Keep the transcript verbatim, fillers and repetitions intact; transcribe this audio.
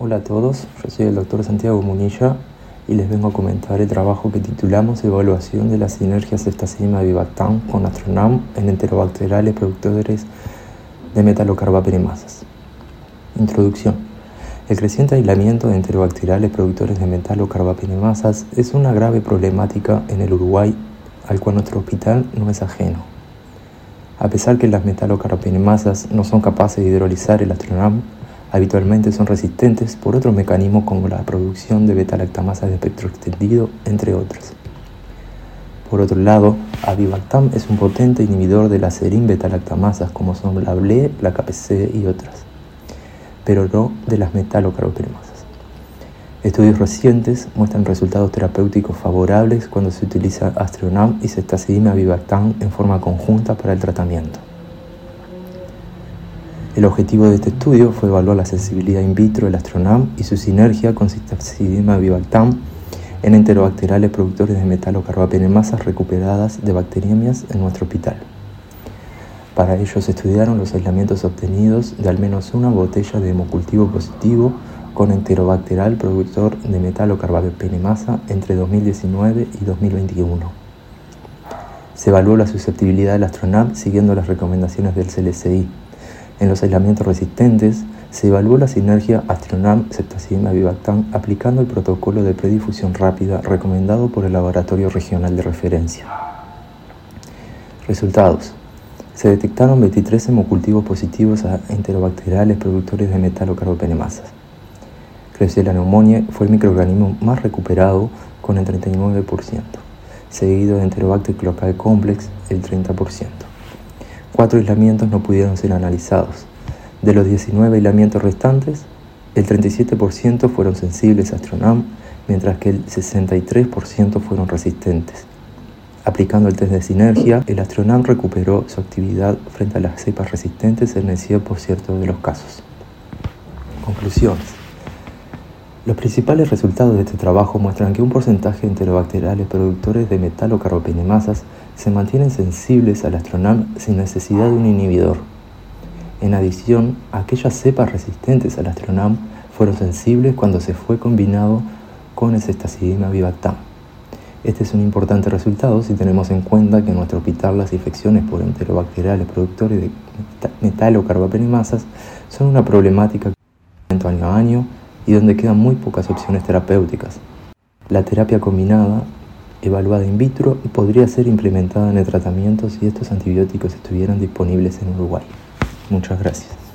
Hola a todos, yo soy el doctor Santiago Munilla y les vengo a comentar el trabajo que titulamos Evaluación de las sinergias ceftazidima-avibactam con Astronam en enterobacteriales productores de metalocarbapenemasas. Introducción. El creciente aislamiento de enterobacteriales productores de metalocarbapenemasas es una grave problemática en el Uruguay, al cual nuestro hospital no es ajeno. A pesar que las metalocarbapenemasas no son capaces de hidrolizar el Astronam, habitualmente son resistentes por otros mecanismos como la producción de beta-lactamasas de espectro extendido, entre otros. Por otro lado, avibactam es un potente inhibidor de las serin beta-lactamasas como son la B L E, la K P C y otras, pero no de las metalocarbapenemasas. Estudios recientes muestran resultados terapéuticos favorables cuando se utiliza Astronam y ceftazidima-avibactam en forma conjunta para el tratamiento. El objetivo de este estudio fue evaluar la sensibilidad in vitro del Astronam y su sinergia con ceftazidima-avibactam en enterobacteriales productores de metalocarbapenemasas recuperadas de bacteriemias en nuestro hospital. Para ello se estudiaron los aislamientos obtenidos de al menos una botella de hemocultivo positivo con enterobacterial productor de metalocarbapenemasa entre dos mil diecinueve y dos mil veintiuno. Se evaluó la susceptibilidad del Astronam siguiendo las recomendaciones del C L C I. En los aislamientos resistentes, se evaluó la sinergia Astronam-ceftazidima-avibactam aplicando el protocolo de predifusión rápida recomendado por el Laboratorio Regional de Referencia. Resultados. Se detectaron veintitrés hemocultivos positivos a enterobacteriales productores de metalocarbapenemasas. Klebsiella pneumoniae fue el microorganismo más recuperado con el treinta y nueve por ciento, seguido de Enterobacter cloacae complex el treinta por ciento. Cuatro aislamientos no pudieron ser analizados. De los diecinueve aislamientos restantes, el treinta y siete por ciento fueron sensibles a Astronam, mientras que el sesenta y tres por ciento fueron resistentes. Aplicando el test de sinergia, el Astronam recuperó su actividad frente a las cepas resistentes en el cien por ciento de los casos. Conclusiones. Los principales resultados de este trabajo muestran que un porcentaje de enterobacteriales productores de metalocarbapenemasas se mantienen sensibles al Astronam sin necesidad de un inhibidor. En adición, aquellas cepas resistentes al Astronam fueron sensibles cuando se fue combinado con el ceftazidima-avibactam. Este es un importante resultado si tenemos en cuenta que en nuestro hospital las infecciones por enterobacteriales productores de metalocarbapenemasas son una problemática que aumenta año a año y donde quedan muy pocas opciones terapéuticas. La terapia combinada, evaluada in vitro, podría ser implementada en el tratamiento si estos antibióticos estuvieran disponibles en Uruguay. Muchas gracias.